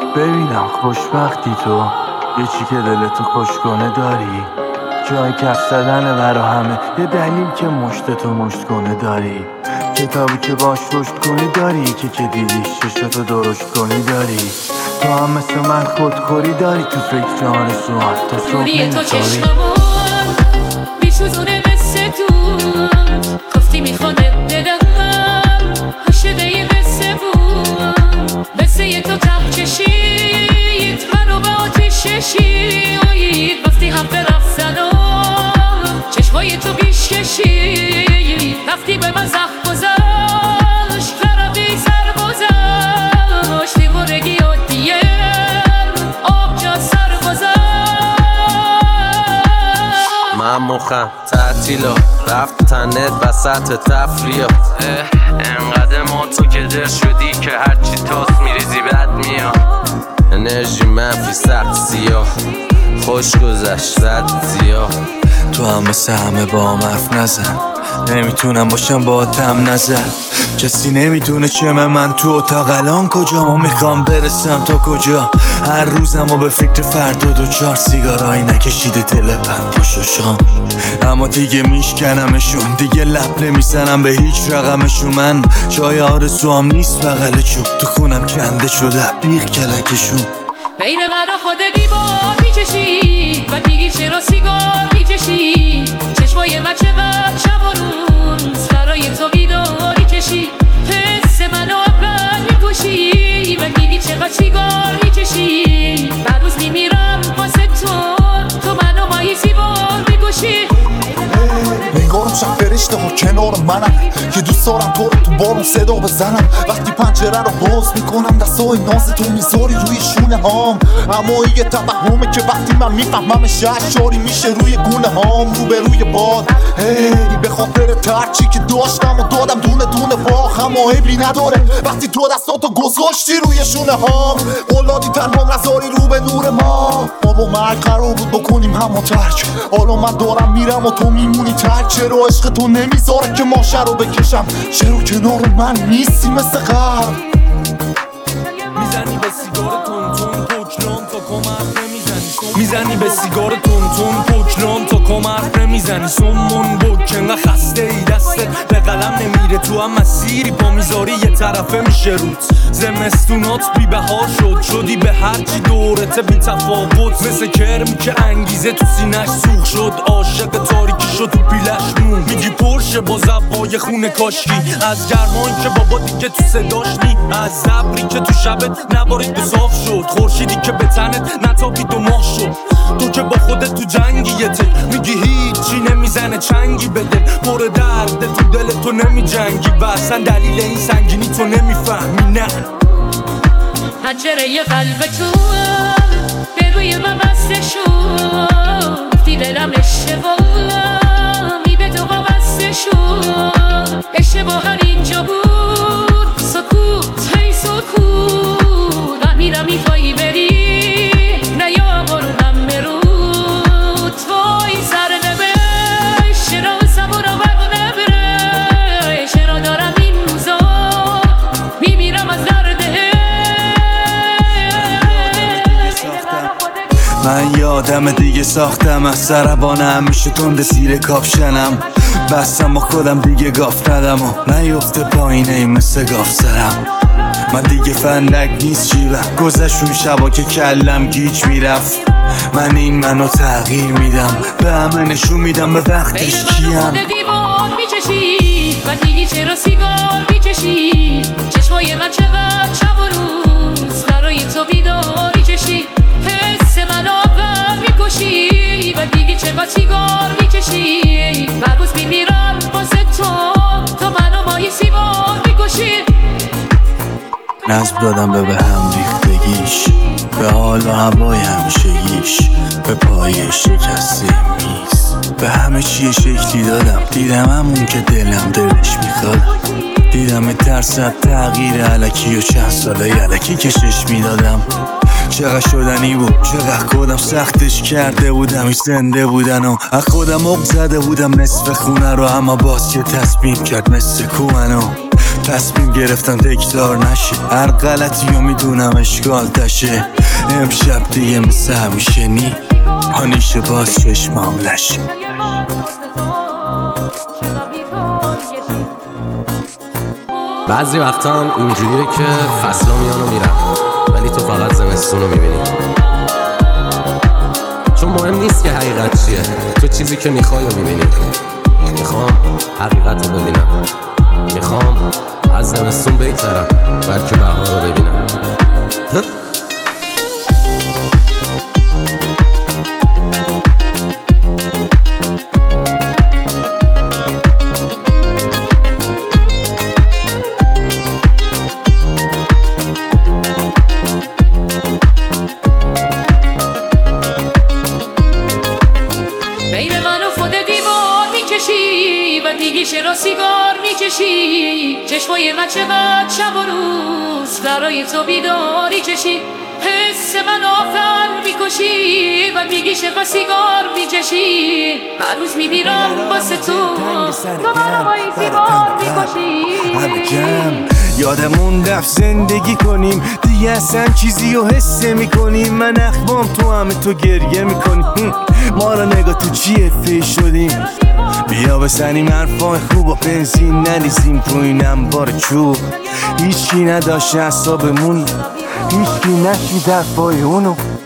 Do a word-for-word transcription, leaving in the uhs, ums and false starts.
ببینم خوشبختی تو، یه چی که دلتو خوش کنه داری، جای کف زدنه برا همه، یه دلیل که مشتتو مشت کنه داری، کتابی که باش رشد کنی داری، که که دیدیش چشتو درشت کنی داری، تو هم مثل من خودخوری داری، تو فکر آرزو حتی صبح نمیخوری. بیشوزونه مثل تو گفتی میخونه دلم هشده مثل بود، مثل یه تو تب کشید منو به آتیش کشید، وقتی هم به رفتن چشمای تو بیش کشید، وقتی به من زخم گذاشت فرقی سر گذاشت، دیوارگی و دیم آب جا سر گذاشت. من مخم تعطیلا رفت تنت وسط تفریه، انقدر ما تو که در شدی که هرچی تاس میریزی بد میاد، انرژی منفی سخت سیاه خوش گذشت زد زیاه. تو هم مثل همه با هم حرف نزن، نمیتونم باشم با تم نزن، کسی نمیدونه چمه من تو اتاق الان کجا، ما میخوام برسم تا کجا، هر روزم و به فکر فردا دو چار سیگارایی نکشیده تلپم پاشاشام، اما دیگه میشکنمشون، دیگه لب نمیزنم به هیچ رقمشون، من جای آرزوام نیست بغل چوب، تو خونم کنده شده بیغ کلکشون. بین من و خود دیوار میچشی و دیگی چرا سیگار میکشی، چشمای من چقدر شب و روز برای تو بیداری کشی، حس منو اول میکشی و دیگی چقدر سیگار میکشی، بعد روز میمیرم واسه تو، تو منو مایی زیبار میکشی. نگارم شب فرشته ها کنار منم که دوست دارم تو رو تو بارون صدا بزنم، وقتی پنجره رو باز میکنم دستای ناز تو میذاری روی شونه هام، اما یه توهمه که وقتی من میفهممش اشاری میشه روی گونه هام، رو به روی باد هی به خاطر ترچی که داشتم و دادم دونه دونه باخ، اما عیبی نداره وقتی تو دستاتو گذاشتی روی شونه هام، اولادی تنها نذاری رو به نور ما، ما با مرگ قرار بود بکنیم همو ترک، حالا من دارم میرم و تو میمونی ترک، چرا عشق تو نمیذاره که ماشه رو بکشم، چرا کنار من نیستی مثل قبل. میزنی به سیگار تون تون پوکلان تا کمر نمیزنی، میزنی به سیگار تون تون پوکلان تا کمر نمیزنی، سمون بک انقدر خسته ای دستت به قلم نمیره، تو هم مسیری پا میذاری یه طرفه میشه روت، زمستونات بی بهار شد شدی به هرچی دورته بی تفاوت، مثل کرمی که انگیزه تو سینش سوخ شد، عاشق تاریکی شد تو پیلش مون، میگی پرشه با زبای خونه کاشکی، از گرمایی که بابا دیگه تو صداش نی، از زبری که تو شبت نبارید به صاف شد، خورشیدی که به تنت نتابید و ماه شد، تو که با خودت تو جنگی یه تک میگی هیچی نمیزنه چنگی به دل، پر درد تو دل تو نمی جنگی و اصلا دلیل این سنگینی تو نمیفهمی. نه پنجره قلب تو به روی من بسته شد، گفتی دلم اشتباه می به تو بسته شد، اشتباه اینجا بود سکوت هی سکوت، من میرم میخوایی بری نه یا برونم برود، توی سر نبش چرا سبورا برق نبره، چرا دارم این روزا میمیرم از درده. من یادم دیگه ساختم از سربانه همیشه تند زیر کاپشنم، بستم با خودم دیگه گاف ندم و نیفته پایینه این مثل گاف سرم، من دیگه فندک نیست جیبم، گذشون شبا که کلم گیج میرفت، من این منو تغییر میدم به همه نشون میدم به وقتش کیم. خود دیوار میکشی و دیگه چرا سیگار میکشی، چشمای من چقدر شب و روز برای تو بیداری کشی، حس من اول میکشی و دیگه چقدر سیگار میکشی، هر روز میمیرم واسه تو، تو منو مایی سیگار میکشی. نظم دادم به به هم ریختگیش، به حال و هوای همیشگیش، به پای شکسته میز، به همه چی شکلی دادم، دیدم همون که دلم دلش میخواد، دیدم ترسد تغییر علکی و چند ساله یلکی کشش میدادم، چقدر شدنی بود چقدر خودم سختش کرده بودم، ایش زنده بودن و از خودم اق زده بودم نصف خونه رو، اما باز که تصمیم کرد مثل کومنو تصمیم گرفتم تکرار نشه، هر غلطی رو میدونم اشکال تشه. امشب دیگه مثل همیشه نی پانیشه باز چشمام لشه. بعضی وقتا هم اینجوریه که فصلا میان و میرن، ولی تو فقط زمستون رو میبینی. چون مهم نیست که حقیقت چیه، تو چیزی که میخوای رو میبینی. میخوام حقیقت رو ببینم، میخوام از زمستون بگذرم بلکه بهار رو ببینم. بین من و خود دیوار میکشی و دیگه را سیگار میکشی. چشمای من چقدر شب و روز برای تو بیداری کشی. حس من آخر میکشی و میگی چقدر سیگار میکشی. هر روز میمیرم واسه تو، تو منو با این سیگار میکشی. یادمون رفت زندگی کنیم دیگه اصلا چیزی رو حس میکنیم. من اخمام تو همه تو گریه میکنیم. ما را نگاه تو چیه فیش شدیم. بیا بزنیم حرفای خوب و بنزین نریزیم تو این انبار چوب. هیچی نداشت اعصابمون، هیچی نشید حرفای اونو.